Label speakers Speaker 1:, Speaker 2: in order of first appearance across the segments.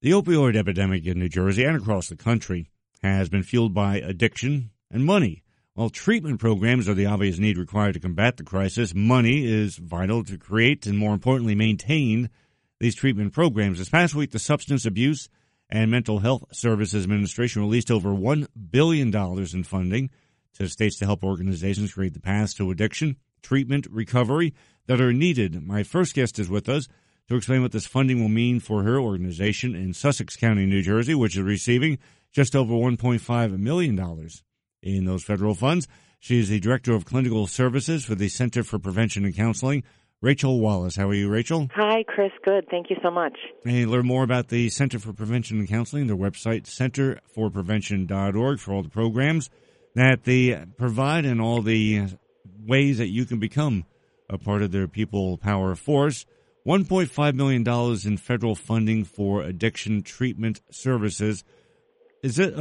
Speaker 1: The opioid epidemic in New Jersey and across the country has been fueled by addiction and money. While treatment programs are the obvious need required to combat the crisis, money is vital to create and, more importantly, maintain these treatment programs. This past week, the Substance Abuse and Mental Health Services Administration released over $1 billion in funding to states to help organizations create the paths to addiction, treatment, recovery that are needed. My first guest is with us to explain what this funding will mean for her organization in Sussex County, New Jersey, which is receiving just over $1.5 million in those federal funds. She is the Director of Clinical Services for the Center for Prevention and Counseling. Rachel Wallace. How are you, Rachel?
Speaker 2: Hi, Chris. Good. Thank you so much.
Speaker 1: And learn more about the Center for Prevention and Counseling, their website, centerforprevention.org, for all the programs that they provide and all the ways that you can become a part of their people power force. $1.5 million in federal funding for addiction treatment services. Is it,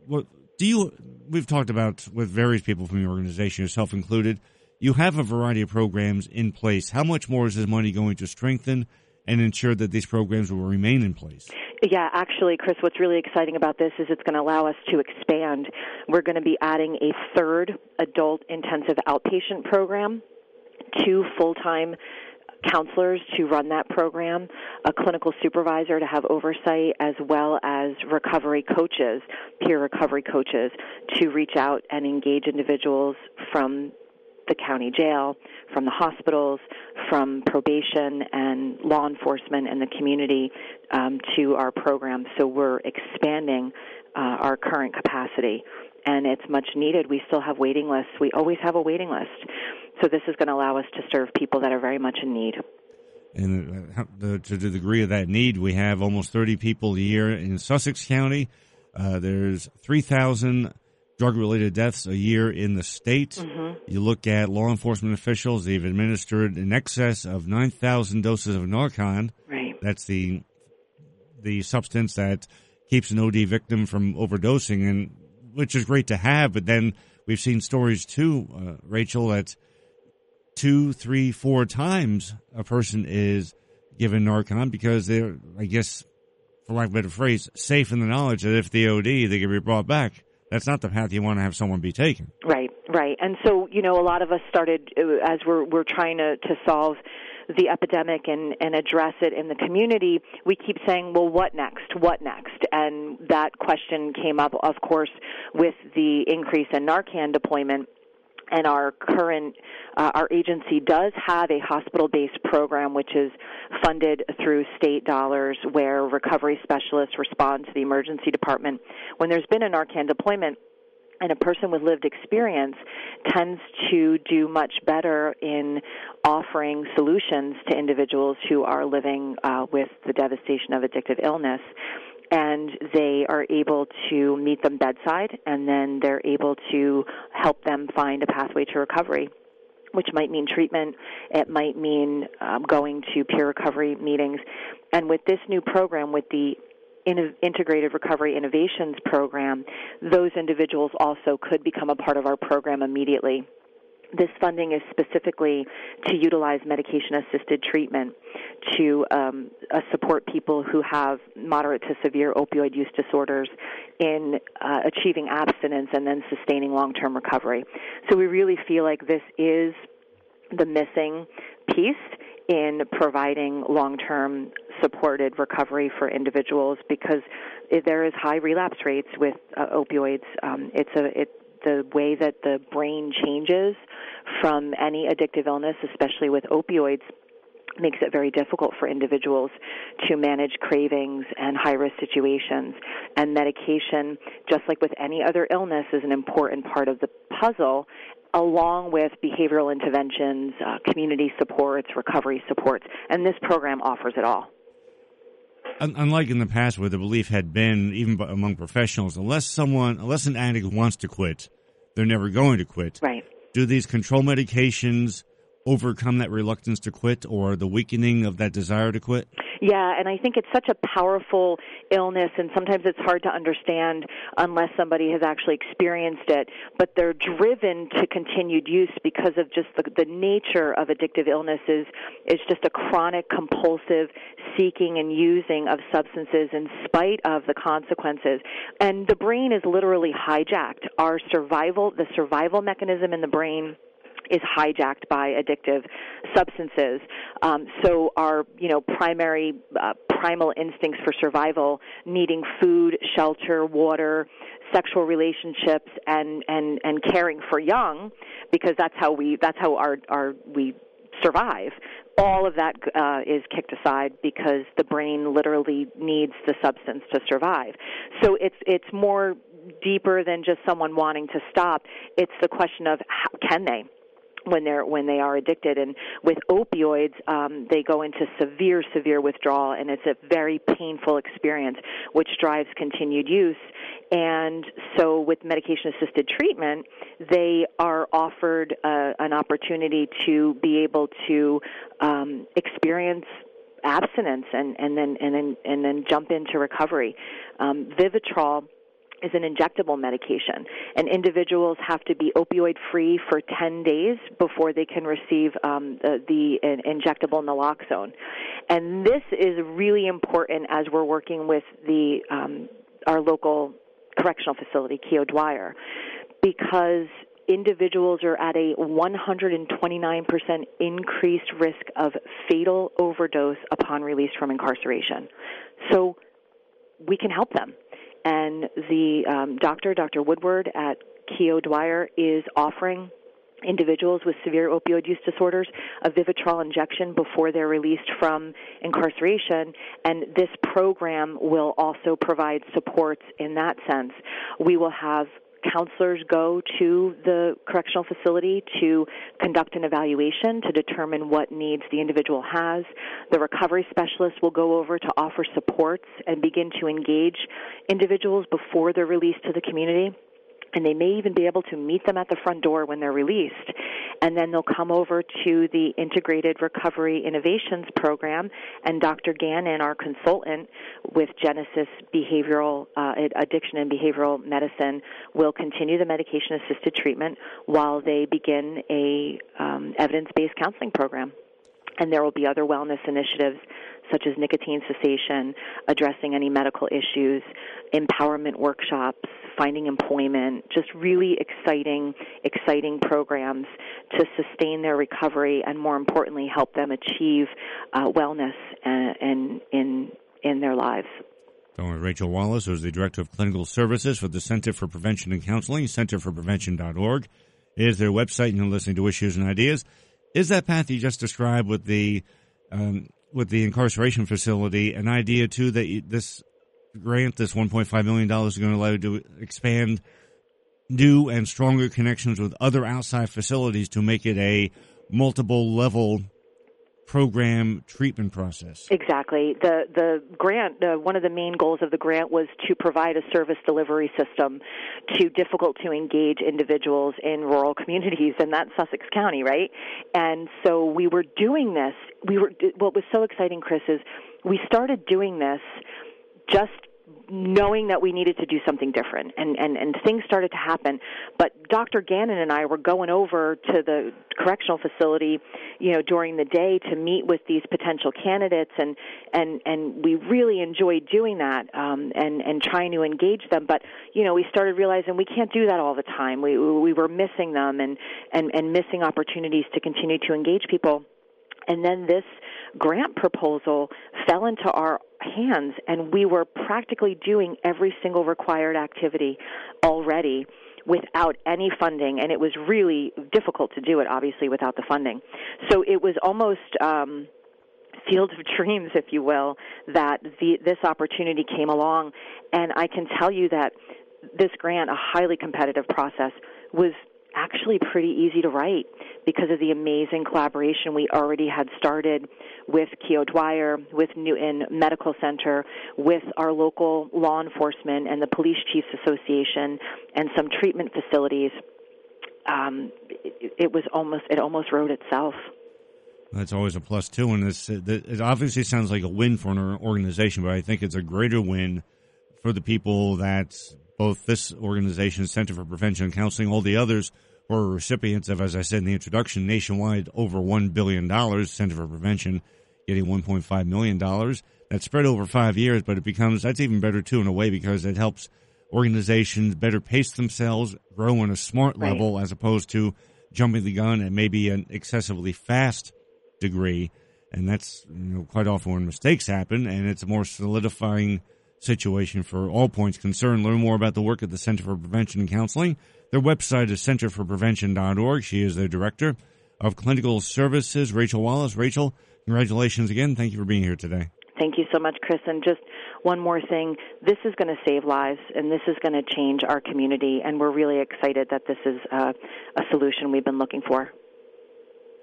Speaker 1: we've talked about with various people from your organization, yourself included, you have a variety of programs in place. How much more is this money going to strengthen and ensure that these programs will remain in place?
Speaker 2: Yeah, actually, Chris, what's really exciting about this is it's going to allow us to expand. We're going to be adding a third adult intensive outpatient program, 2 full-time counselors to run that program, a clinical supervisor to have oversight, as well as recovery coaches, peer recovery coaches, to reach out and engage individuals from the county jail, from the hospitals, from probation and law enforcement and the community to our program. So we're expanding our current capacity, and it's much needed. We still have waiting lists. We always have a waiting list. So this is going to allow us to serve people that are very much in need.
Speaker 1: And to the degree of that need, we have almost 30 people a year in Sussex County. There's 3,000 drug-related deaths a year in the state. Mm-hmm. You look at law enforcement officials, they've administered in excess of 9,000 doses of Narcan.
Speaker 2: Right.
Speaker 1: That's the substance that keeps an OD victim from overdosing, and which is great to have, but then we've seen stories too, Rachel, that 2, 3, 4 times a person is given Narcan because they're, I guess, for lack of a better phrase, safe in the knowledge that if they OD, they can be brought back. That's not the path you want to have someone be taking. Right.
Speaker 2: And so, a lot of us started, as we're trying to solve the epidemic and address it in the community, we keep saying, well, what next? What next? And that question came up, of course, with the increase in Narcan deployment. And our agency does have a hospital-based program which is funded through state dollars, where recovery specialists respond to the emergency department when there's been a Narcan deployment. And a person with lived experience tends to do much better in offering solutions to individuals who are living with the devastation of addictive illness. And they are able to meet them bedside, and then they're able to help them find a pathway to recovery, which might mean treatment. It might mean going to peer recovery meetings. And with this new program, with the Integrated Recovery Innovations Program, those individuals also could become a part of our program immediately. This funding is specifically to utilize medication-assisted treatment to support people who have moderate to severe opioid use disorders in achieving abstinence and then sustaining long-term recovery. So we really feel like this is the missing piece in providing long-term supported recovery for individuals, because there is high relapse rates with opioids. The way that the brain changes from any addictive illness, especially with opioids, makes it very difficult for individuals to manage cravings and high-risk situations. And medication, just like with any other illness, is an important part of the puzzle, along with behavioral interventions, community supports, recovery supports. And this program offers it all.
Speaker 1: Unlike in the past where the belief had been, even among professionals, unless an addict wants to quit, they're never going to quit.
Speaker 2: Right.
Speaker 1: Do these control medications overcome that reluctance to quit or the weakening of that desire to quit?
Speaker 2: Yeah, and I think it's such a powerful illness, and sometimes it's hard to understand unless somebody has actually experienced it, but they're driven to continued use because of just the nature of addictive illness is just a chronic, compulsive seeking and using of substances in spite of the consequences. And the brain is literally hijacked. The survival mechanism in the brain is hijacked by addictive substances. So our, primal instincts for survival, needing food, shelter, water, sexual relationships, and caring for young, because that's how we survive. All of that is kicked aside because the brain literally needs the substance to survive. So it's more deeper than just someone wanting to stop. It's the question of how can they when they are addicted. And with opioids, they go into severe withdrawal, and it's a very painful experience, which drives continued use. And so with medication-assisted treatment, they are offered an opportunity to be able to experience abstinence and then jump into recovery. Vivitrol is an injectable medication, and individuals have to be opioid-free for 10 days before they can receive the injectable naloxone. And this is really important as we're working with our local correctional facility, Keogh Dwyer, because individuals are at a 129% increased risk of fatal overdose upon release from incarceration. So we can help them. And the Dr. Woodward at Keogh Dwyer is offering individuals with severe opioid use disorders a Vivitrol injection before they're released from incarceration, and this program will also provide supports in that sense. We will have counselors go to the correctional facility to conduct an evaluation to determine what needs the individual has. The recovery specialist will go over to offer supports and begin to engage individuals before they're released to the community. And they may even be able to meet them at the front door when they're released. And then they'll come over to the Integrated Recovery Innovations Program, and Dr. Gannon, our consultant with Genesis Behavioral Addiction and Behavioral Medicine, will continue the medication-assisted treatment while they begin a evidence-based counseling program. And there will be other wellness initiatives such as nicotine cessation, addressing any medical issues, empowerment workshops, finding employment, just really exciting programs to sustain their recovery and, more importantly, help them achieve wellness in their lives.
Speaker 1: Dr. Rachel Wallace, who is the Director of Clinical Services for the Center for Prevention and Counseling, centerforprevention.org, is their website, and you're listening to Issues and Ideas. Is that path you just described with the incarceration facility an idea, too, that this grant, this $1.5 million, is going to allow you to expand new and stronger connections with other outside facilities to make it a multiple-level program treatment process?
Speaker 2: Exactly. The grant, one of the main goals of the grant was to provide a service delivery system to difficult-to-engage individuals in rural communities, and that's Sussex County, right? And so we were doing this. What was so exciting, Chris, is we started doing this just knowing that we needed to do something different, and things started to happen. But Dr. Gannon and I were going over to the correctional facility, during the day to meet with these potential candidates, and we really enjoyed doing that, and trying to engage them. But, we started realizing we can't do that all the time. We were missing them and missing opportunities to continue to engage people. And then this grant proposal fell into our hands, and we were practically doing every single required activity already without any funding, and it was really difficult to do it, obviously, without the funding. So it was almost field of dreams, if you will, that this opportunity came along. And I can tell you that this grant, a highly competitive process, was actually pretty easy to write because of the amazing collaboration we already had started with Keogh Dwyer, with Newton Medical Center, with our local law enforcement and the Police Chiefs Association and some treatment facilities. It almost wrote itself.
Speaker 1: That's always a plus, too. And it obviously sounds like a win for an organization, but I think it's a greater win for the people that both this organization, Center for Prevention and Counseling, all the others who are recipients of, as I said in the introduction, nationwide over $1 billion, Center for Prevention getting $1.5 million. That's spread over 5 years, but that's even better, too, in a way, because it helps organizations better pace themselves, grow on a smart level, as opposed to jumping the gun at maybe an excessively fast degree. And that's quite often when mistakes happen, and it's a more solidifying situation for all points concerned. Learn more about the work at the Center for Prevention and Counseling. Their website is centerforprevention.org. She is their Director of Clinical Services, Rachel Wallace. Rachel, congratulations again. Thank you for being here today.
Speaker 2: Thank you so much, Chris. And just one more thing, this is going to save lives, and this is going to change our community, and we're really excited that this is a solution we've been looking for.